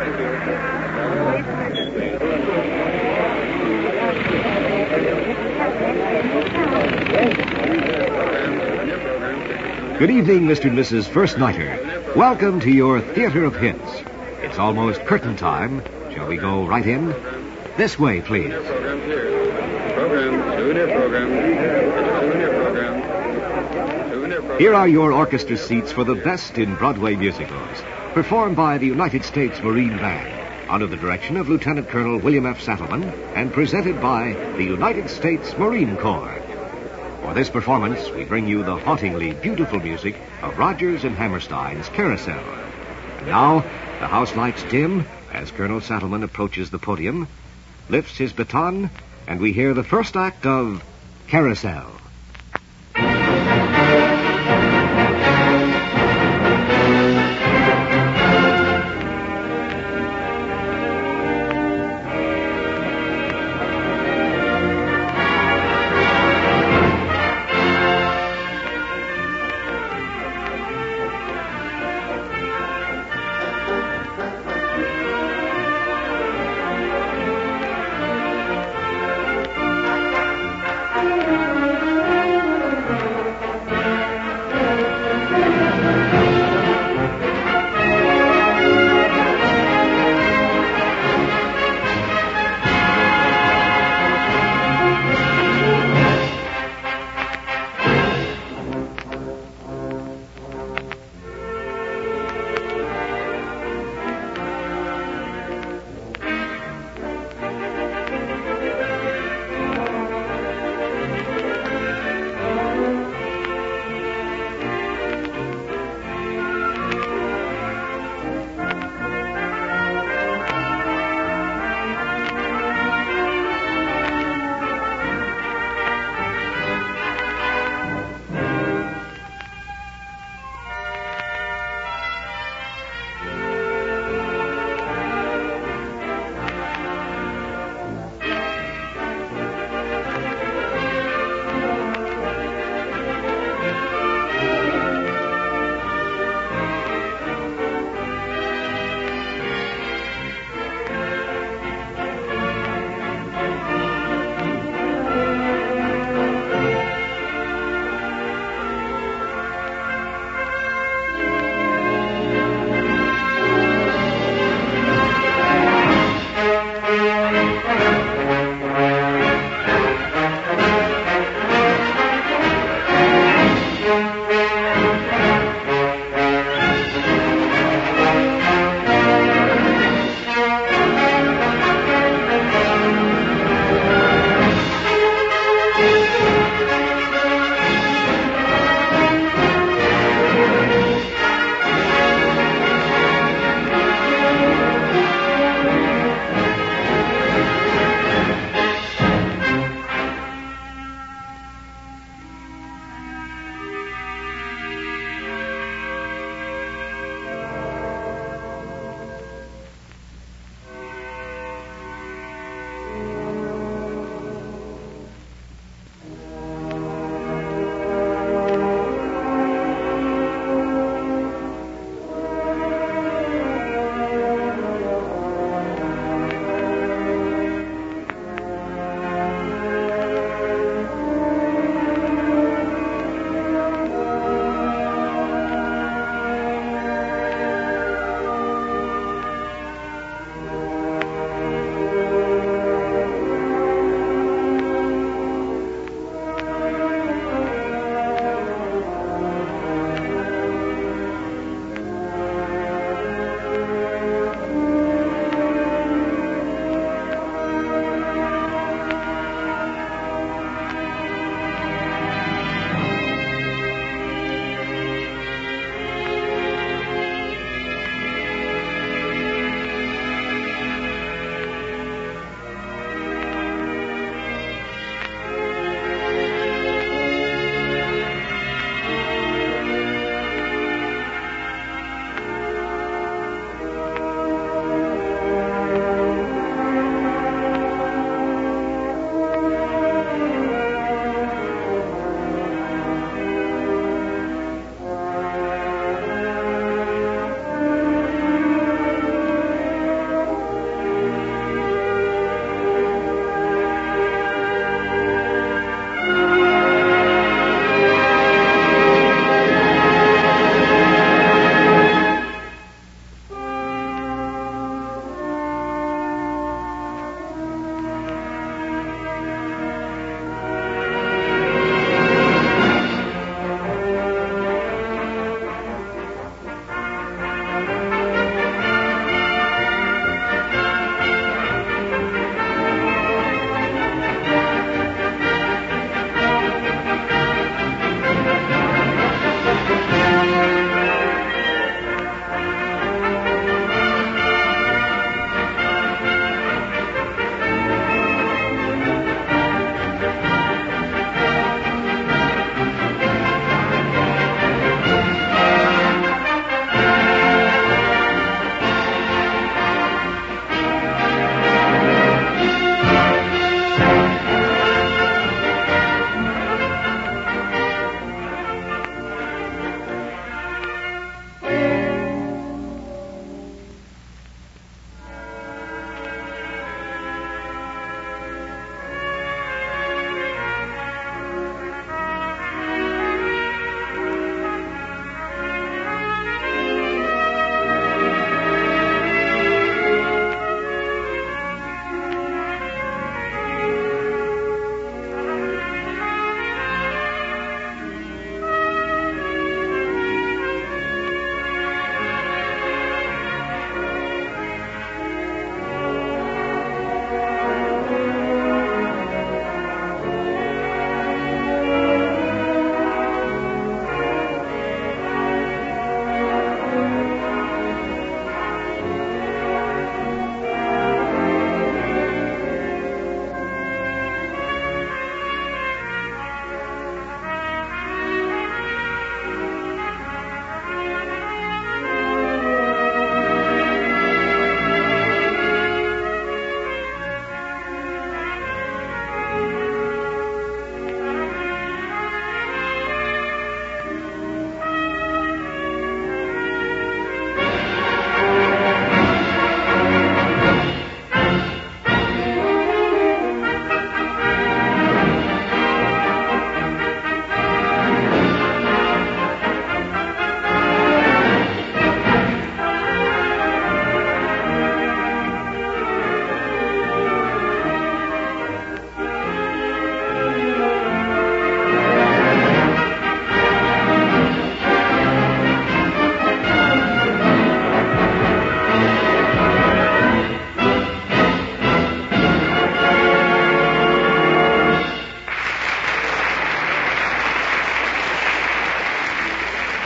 Good evening, Mr. and Mrs. First Nighter. Welcome to your Theater of Hits. It's almost curtain time. Shall we go right in? This way, please. Here are your orchestra seats for the best in Broadway musicals, performed by the United States Marine Band, under the direction of Lieutenant Colonel William F. Sattleman, and presented by the United States Marine Corps. For this performance, we bring you the hauntingly beautiful music of Rodgers and Hammerstein's Carousel. And now, the house lights dim as Colonel Sattleman approaches the podium, lifts his baton, and we hear the first act of Carousel.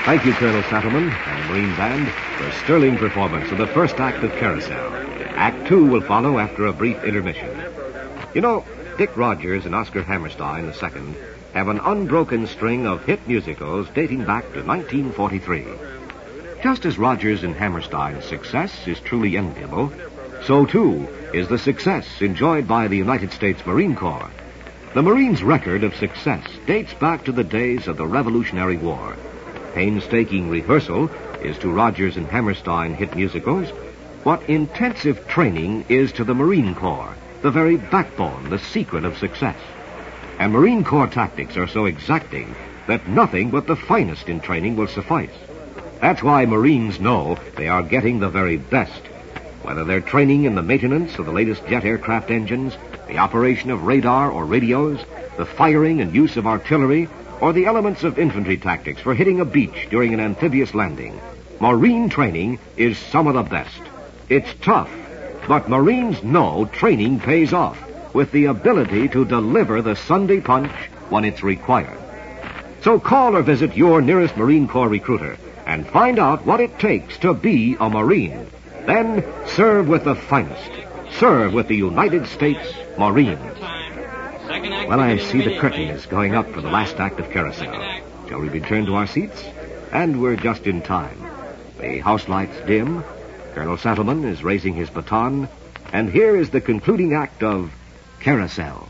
Thank you, Colonel Sattleman and the Marine Band, for a sterling performance of the first act of Carousel. Act 2 will follow after a brief intermission. You know, Dick Rogers and Oscar Hammerstein II have an unbroken string of hit musicals dating back to 1943. Just as Rogers and Hammerstein's success is truly enviable, so too is the success enjoyed by the United States Marine Corps. The Marines' record of success dates back to the days of the Revolutionary War. Painstaking rehearsal is to Rogers and Hammerstein hit musicals what intensive training is to the Marine Corps, the very backbone, the secret of success. And Marine Corps tactics are so exacting that nothing but the finest in training will suffice. That's why Marines know they are getting the very best. Whether they're training in the maintenance of the latest jet aircraft engines, the operation of radar or radios, the firing and use of artillery, or the elements of infantry tactics for hitting a beach during an amphibious landing, Marine training is some of the best. It's tough, but Marines know training pays off with the ability to deliver the Sunday punch when it's required. So call or visit your nearest Marine Corps recruiter and find out what it takes to be a Marine. Then serve with the finest. Serve with the United States Marines. Well, I see the curtain is going up for the last act of Carousel. Shall we return to our seats? And we're just in time. The house lights dim. Colonel Sattleman is raising his baton. And here is the concluding act of Carousel.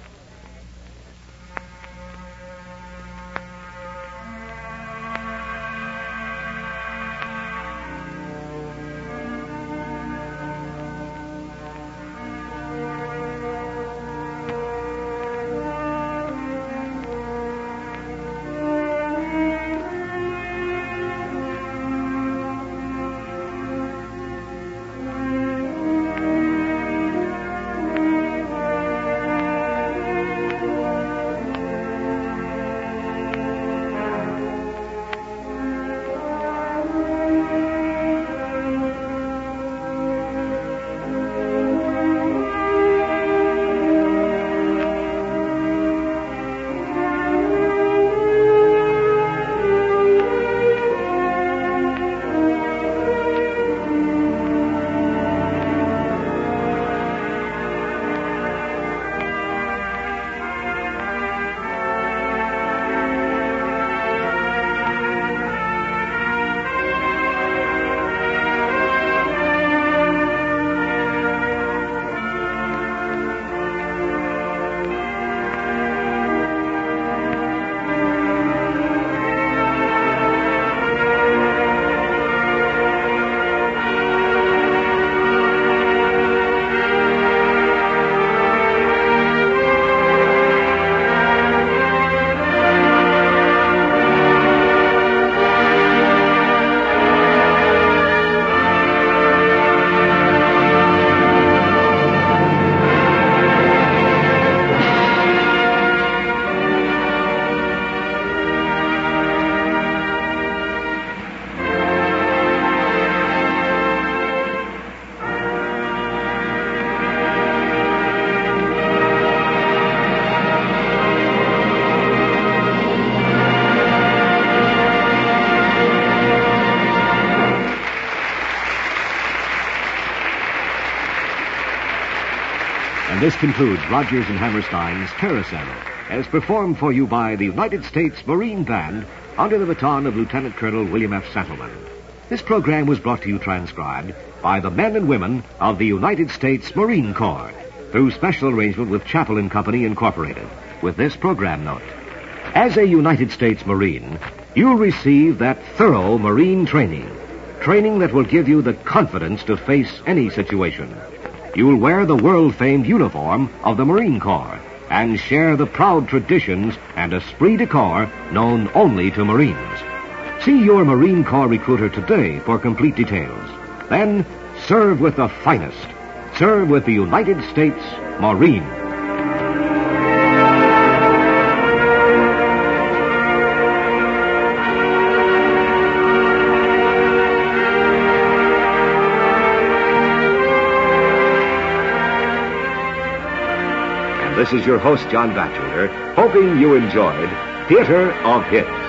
And this concludes Rogers and Hammerstein's Carousel, as performed for you by the United States Marine Band under the baton of Lieutenant Colonel William F. Sattleman. This program was brought to you transcribed by the men and women of the United States Marine Corps through special arrangement with Chappell and Company, Incorporated, with this program note. As a United States Marine, you'll receive that thorough Marine training that will give you the confidence to face any situation. You'll wear the world-famed uniform of the Marine Corps and share the proud traditions and esprit de corps known only to Marines. See your Marine Corps recruiter today for complete details. Then serve with the finest. Serve with the United States Marine. This is your host, John Batchelder, hoping you enjoyed Theater of Hits.